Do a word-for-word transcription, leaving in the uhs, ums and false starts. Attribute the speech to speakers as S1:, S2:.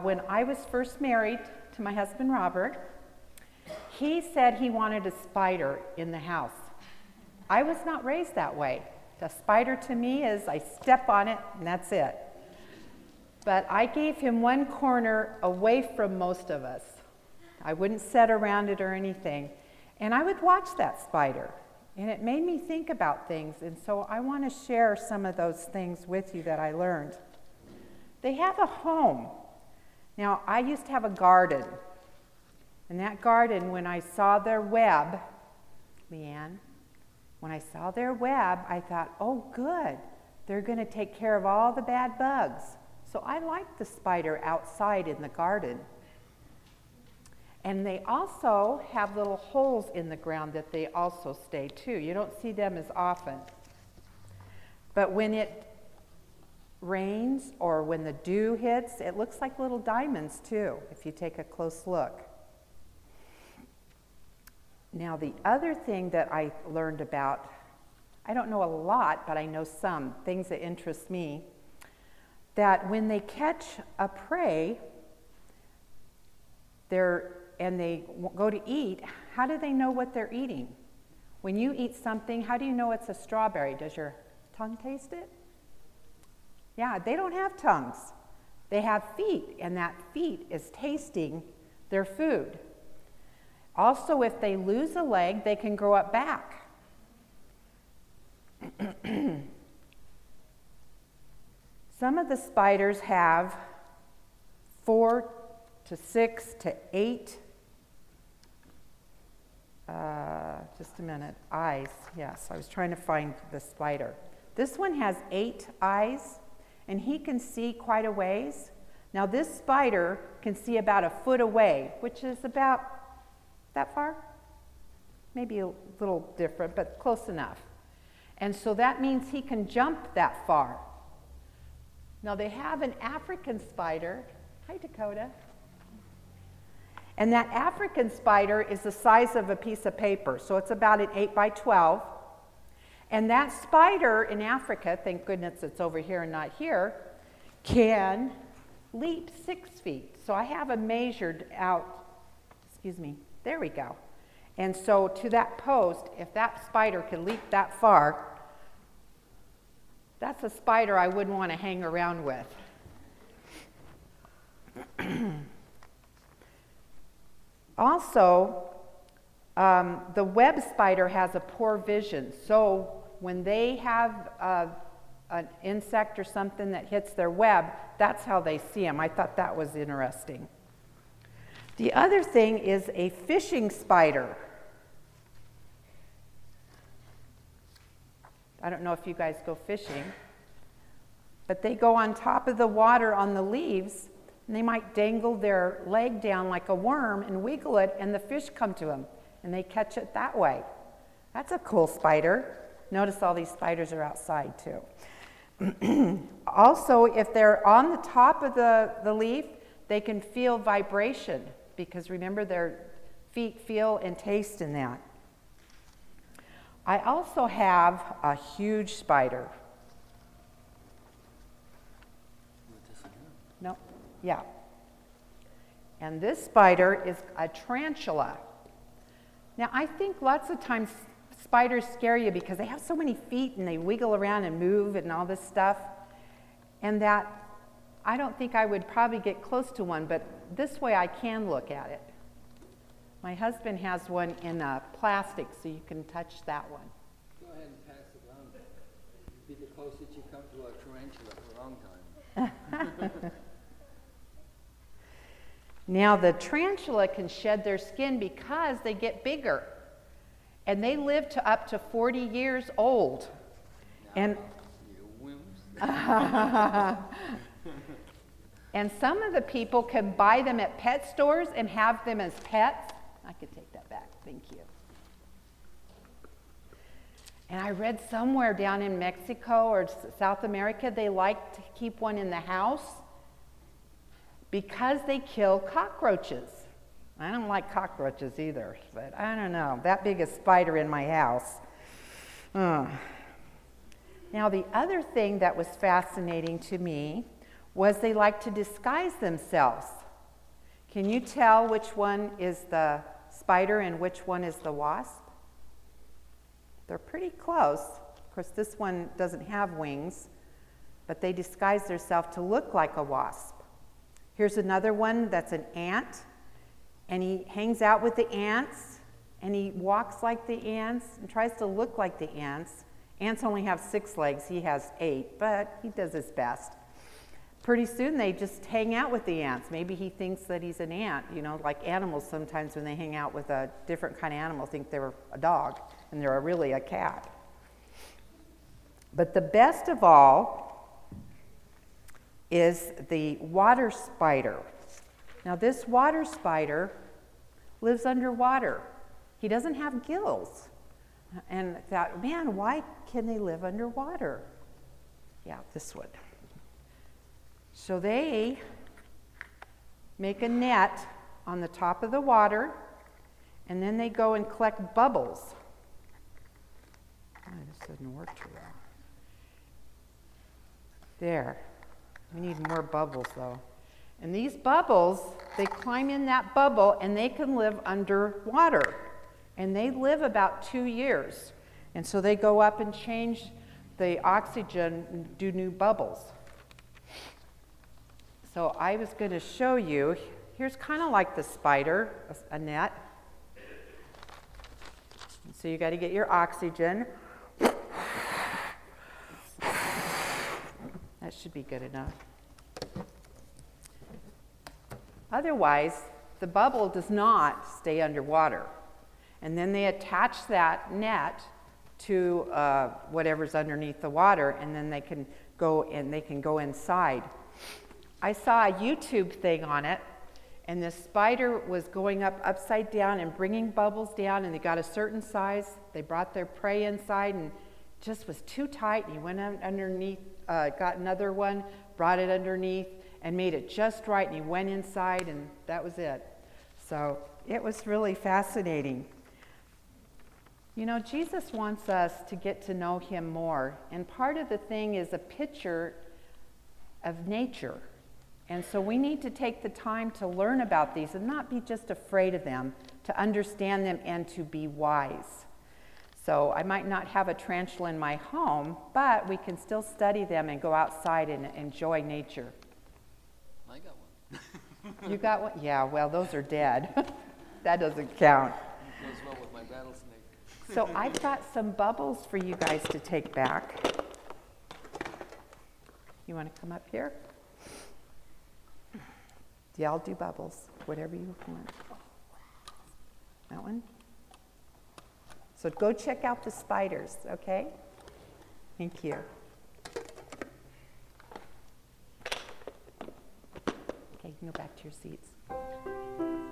S1: when I was first married to my husband Robert, he said he wanted a spider in the house. I was not raised that way. A spider to me is I step on it and that's it. But I gave him one corner away from most of us. I wouldn't sit around it or anything. And I would watch that spider. And it made me think about things. And so I want to share some of those things with you that I learned. They have a home. Now, I used to have a garden. And that garden, when I saw their web, Leanne, when I saw their web, I thought, oh, good. They're going to take care of all the bad bugs. So I liked the spider outside in the garden. And they also have little holes in the ground that they also stay too. You don't see them as often. But when it rains or when the dew hits, it looks like little diamonds too, if you take a close look. Now the other thing that I learned about, I don't know a lot, but I know some things that interest me, that when they catch a prey, they're and they go to eat, how do they know what they're eating? When you eat something, how do you know it's a strawberry? Does your tongue taste it? Yeah, they don't have tongues. They have feet, and that feet is tasting their food. Also, if they lose a leg, they can grow up back. Some of the spiders have four to six to eight Uh, just a minute, eyes, yes, I was trying to find the spider. This one has eight eyes, and he can see quite a ways. Now this spider can see about a foot away, which is about that far? Maybe a little different, but close enough. And so that means he can jump that far. Now they have an African spider. Hi, Dakota. And that African spider is the size of a piece of paper, so it's about an eight by twelve. And that spider in Africa, thank goodness it's over here and not here, can leap six feet. So I have a measured out, excuse me, there we go. And so to that post, if that spider can leap that far, that's a spider I wouldn't want to hang around with. Also, um, the web spider has a poor vision, so when they have uh, an insect or something that hits their web, that's how they see them. I thought that was interesting. The other thing is a fishing spider. I don't know if you guys go fishing, but they go on top of the water on the leaves, and they might dangle their leg down like a worm and wiggle it, and the fish come to them, and they catch it that way. That's a cool spider. Notice all these spiders are outside too. Also, if they're on the top of the, the leaf, they can feel vibration, because remember their feet feel and taste in that. I also have a huge spider. No. Yeah. And this spider is a tarantula. Now, I think lots of times spiders scare you because they have so many feet and they wiggle around and move and all this stuff. And that I don't think I would probably get close to one, but this way I can look at it. My husband has one in uh, plastic, so you can touch that one.
S2: Go ahead and pass it on. It'll be the closest you come to a tarantula for a long time.
S1: Now, the tarantula can shed their skin because they get bigger. And they live to up to forty years old.
S2: Now,
S1: and
S2: you wimps.
S1: And some of the people can buy them at pet stores and have them as pets. I could take that back, thank you. And I read somewhere down in Mexico or South America, they like to keep one in the house because they kill cockroaches. I don't like cockroaches either, but I don't know, that big a spider in my house. Uh. Now the other thing that was fascinating to me was they like to disguise themselves. Can you tell which one is the spider and which one is the wasp? They're pretty close. Of course, this one doesn't have wings, but they disguise themselves to look like a wasp. Here's another one that's an ant, and he hangs out with the ants, and he walks like the ants and tries to look like the ants. Ants only have six legs, he has eight, but he does his best. Pretty soon they just hang out with the ants. Maybe he thinks that he's an ant, you know, like animals sometimes when they hang out with a different kind of animal think they're a dog and they're really a cat. But the best of all is the water spider. Now this water spider lives underwater. He doesn't have gills. And I thought, man, why can they live underwater? Yeah, this one. So they make a net on the top of the water, and then they go and collect bubbles. Oh, this doesn't work too well. There. We need more bubbles, though. And these bubbles, they climb in that bubble, and they can live underwater. And they live about two years. And so they go up and change the oxygen and do new bubbles. So I was going to show you, here's kind of like the spider, a net. So you got to get your oxygen. That should be good enough. Otherwise, the bubble does not stay underwater. And then they attach that net to uh, whatever's underneath the water, and then they can go and they can go inside. I saw a YouTube thing on it, and this spider was going up upside down and bringing bubbles down, and they got a certain size. They brought their prey inside, and it just was too tight. And he went underneath, uh, got another one, brought it underneath, and made it just right. And he went inside, and that was it. So it was really fascinating. You know, Jesus wants us to get to know him more, and part of the thing is a picture of nature. And so we need to take the time to learn about these and not be just afraid of them, to understand them and to be wise. So I might not have a tarantula in my home, but we can still study them and go outside and enjoy nature.
S2: I got one.
S1: You got one? Yeah, well, those are dead. That doesn't count.
S2: It goes well with my rattlesnake.
S1: So I've got some bubbles for you guys to take back. You want to come up here? Yeah, I'll do bubbles, whatever you want. That one? So go check out the spiders, okay? Thank you. Okay, you can go back to your seats.